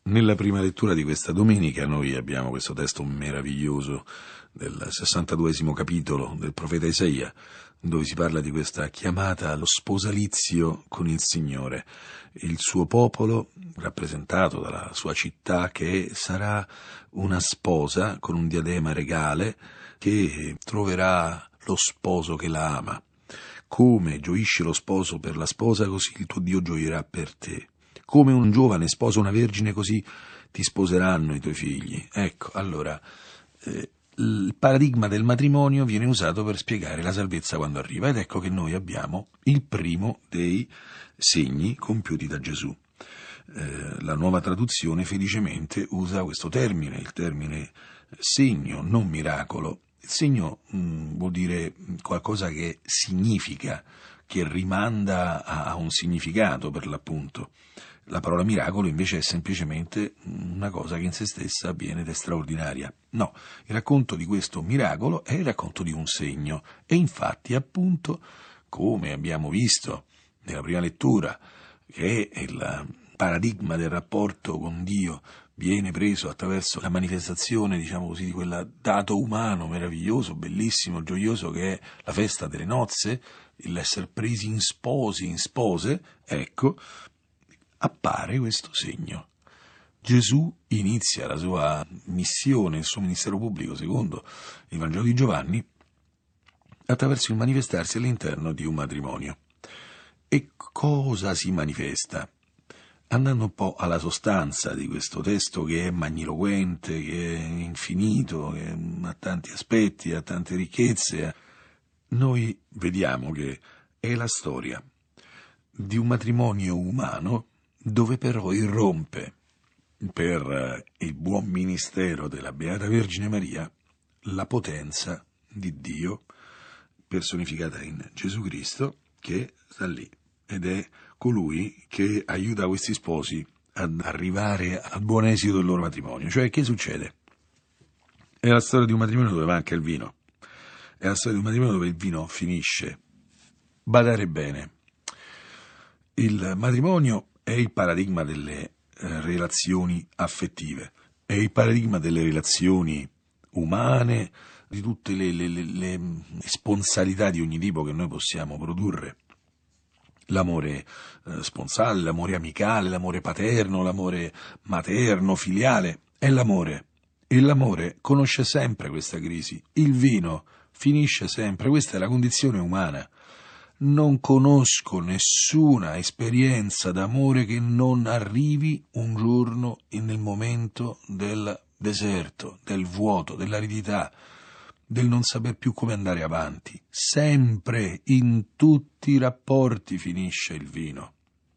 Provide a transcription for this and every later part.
Nella prima lettura di questa domenica noi abbiamo questo testo meraviglioso del 62esimo capitolo del profeta Isaia, dove si parla di questa chiamata allo sposalizio con il Signore. Il suo popolo, rappresentato dalla sua città, che sarà una sposa con un diadema regale, che troverà lo sposo che la ama. Come gioisce lo sposo per la sposa, così il tuo Dio gioirà per te. Come un giovane sposa una vergine, così ti sposeranno i tuoi figli. Ecco, allora, il paradigma del matrimonio viene usato per spiegare la salvezza quando arriva, ed ecco che noi abbiamo il primo dei segni compiuti da Gesù. La nuova traduzione felicemente usa questo termine, il termine segno, non miracolo. Il segno vuol dire qualcosa che significa, che rimanda a un significato, per l'appunto. La parola miracolo invece è semplicemente una cosa che in se stessa avviene ed è straordinaria. No, il racconto di questo miracolo è il racconto di un segno, e infatti, appunto, come abbiamo visto nella prima lettura, che è il paradigma del rapporto con Dio viene preso attraverso la manifestazione, diciamo così, di quel dato umano meraviglioso, bellissimo, gioioso, che è la festa delle nozze, l'essere presi in sposi, in spose, ecco, appare questo segno. Gesù inizia la sua missione, il suo ministero pubblico, secondo il Vangelo di Giovanni, attraverso il manifestarsi all'interno di un matrimonio. E cosa si manifesta? Andando un po' alla sostanza di questo testo, che è magniloquente, che è infinito, che ha tanti aspetti, ha tante ricchezze, noi vediamo che è la storia di un matrimonio umano dove però irrompe, per il buon ministero della Beata Vergine Maria, la potenza di Dio personificata in Gesù Cristo, che sta lì ed è colui che aiuta questi sposi ad arrivare al buon esito del loro matrimonio. Cioè, che succede? È la storia di un matrimonio dove manca il vino, è la storia di un matrimonio dove il vino finisce. Badare bene, il matrimonio è il paradigma delle relazioni affettive, è il paradigma delle relazioni umane, di tutte le sponsalità di ogni tipo che noi possiamo produrre. L'amore sponsale, l'amore amicale, l'amore paterno, l'amore materno, filiale, è l'amore. E l'amore conosce sempre questa crisi. Il vino finisce sempre, questa è la condizione umana. Non conosco nessuna esperienza d'amore che non arrivi un giorno nel momento del deserto, del vuoto, dell'aridità, del non saper più come andare avanti. Sempre, in tutti i rapporti, finisce il vino.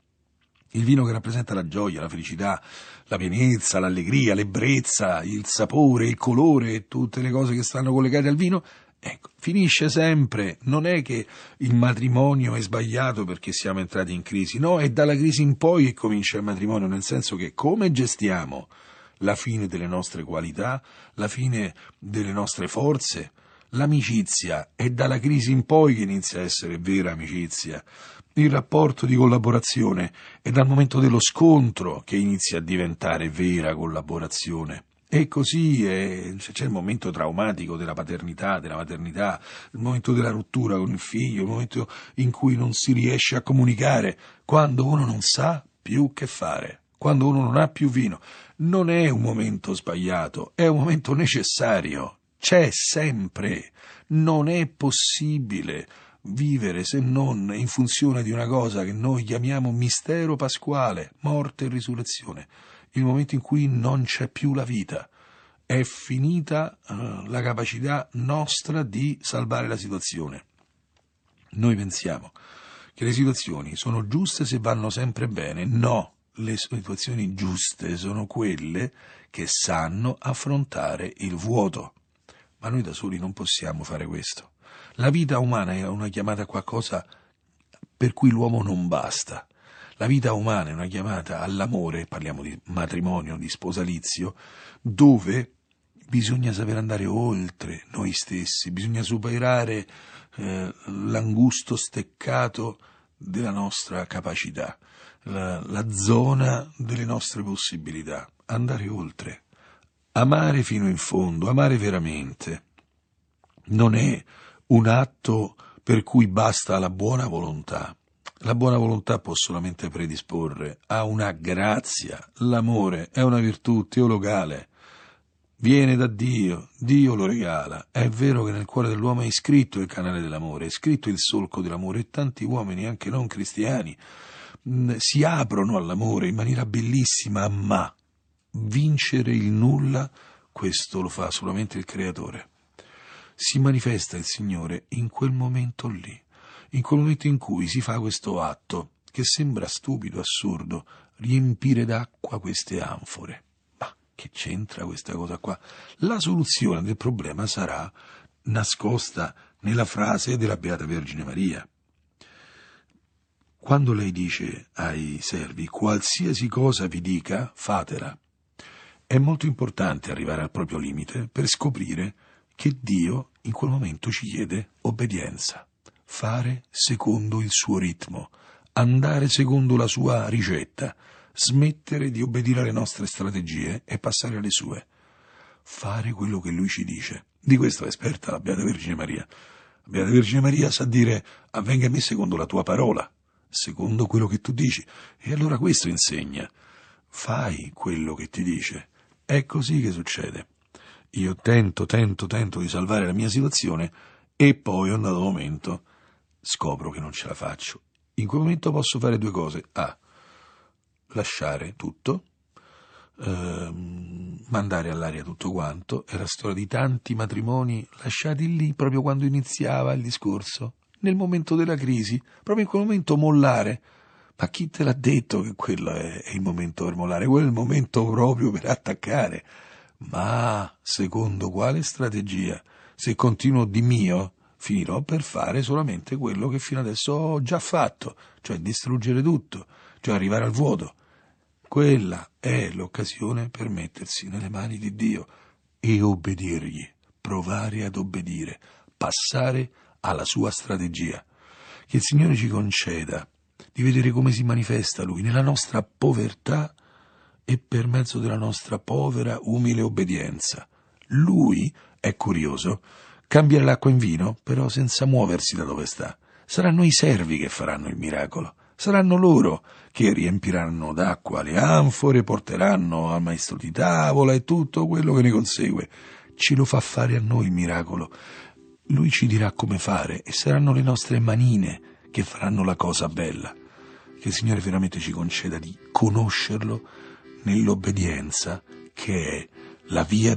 Il vino che rappresenta la gioia, la felicità, la pienezza, l'allegria, l'ebbrezza, il sapore, il colore e tutte le cose che stanno collegate al vino, ecco, finisce sempre. Non è che il matrimonio è sbagliato perché siamo entrati in crisi, no, è dalla crisi in poi che comincia il matrimonio, nel senso che come gestiamo la fine delle nostre qualità, la fine delle nostre forze. L'amicizia è dalla crisi in poi che inizia a essere vera amicizia. Il rapporto di collaborazione è dal momento dello scontro che inizia a diventare vera collaborazione. E così c'è il momento traumatico della paternità, della maternità, il momento della rottura con il figlio, il momento in cui non si riesce a comunicare, quando uno non sa più che fare, quando uno non ha più vino. Non è un momento sbagliato, è un momento necessario, c'è sempre. Non è possibile vivere se non in funzione di una cosa che noi chiamiamo mistero pasquale, morte e risurrezione, il momento in cui non c'è più la vita. È finita la capacità nostra di salvare la situazione. Noi pensiamo che le situazioni sono giuste se vanno sempre bene. No, le situazioni giuste sono quelle che sanno affrontare il vuoto. Ma noi da soli non possiamo fare questo. La vita umana è una chiamata a qualcosa per cui l'uomo non basta. La vita umana è una chiamata all'amore, parliamo di matrimonio, di sposalizio, dove bisogna saper andare oltre noi stessi, bisogna superare l'angusto steccato della nostra capacità. la zona delle nostre possibilità, andare oltre, amare fino in fondo, amare veramente. Non è un atto per cui basta la buona volontà. La buona volontà può solamente predisporre a una grazia. L'amore è una virtù teologale. Viene da Dio, Dio lo regala. È vero che nel cuore dell'uomo è iscritto il canale dell'amore, è scritto il solco dell'amore, e tanti uomini, anche non cristiani, si aprono all'amore in maniera bellissima, ma vincere il nulla, questo lo fa solamente il Creatore. Si manifesta il Signore in quel momento lì, in quel momento in cui si fa questo atto, che sembra stupido, assurdo, riempire d'acqua queste anfore. Ma che c'entra questa cosa qua? La soluzione del problema sarà nascosta nella frase della Beata Vergine Maria. Quando lei dice ai servi, qualsiasi cosa vi dica, fatela. È molto importante arrivare al proprio limite per scoprire che Dio in quel momento ci chiede obbedienza, fare secondo il suo ritmo, andare secondo la sua ricetta, smettere di obbedire alle nostre strategie e passare alle sue, fare quello che Lui ci dice. Di questo è esperta la Beata Vergine Maria. La Beata Vergine Maria sa dire: avvenga a me secondo la tua parola, secondo quello che tu dici. E allora questo insegna: fai quello che ti dice. È così che succede. Io tento di salvare la mia situazione e poi, a un dato momento, scopro che non ce la faccio. In quel momento posso fare due cose: lasciare tutto, mandare all'aria tutto quanto. È la storia di tanti matrimoni lasciati lì proprio quando iniziava il discorso, nel momento della crisi, proprio in quel momento mollare. Ma chi te l'ha detto che quello è il momento per mollare? Quello è il momento proprio per attaccare. Ma secondo quale strategia? Se continuo di mio, finirò per fare solamente quello che fino adesso ho già fatto, cioè distruggere tutto, cioè arrivare al vuoto. Quella è l'occasione per mettersi nelle mani di Dio e obbedirgli, provare ad obbedire, passare alla sua strategia. Che il Signore ci conceda di vedere come si manifesta Lui nella nostra povertà e per mezzo della nostra povera, umile obbedienza. Lui, è curioso, cambia l'acqua in vino, però senza muoversi da dove sta. Saranno i servi che faranno il miracolo. Saranno loro che riempiranno d'acqua le anfore, porteranno al maestro di tavola e tutto quello che ne consegue. Ce lo fa fare a noi il miracolo. Lui ci dirà come fare e saranno le nostre manine che faranno la cosa bella. Che il Signore veramente ci conceda di conoscerlo nell'obbedienza, che è la via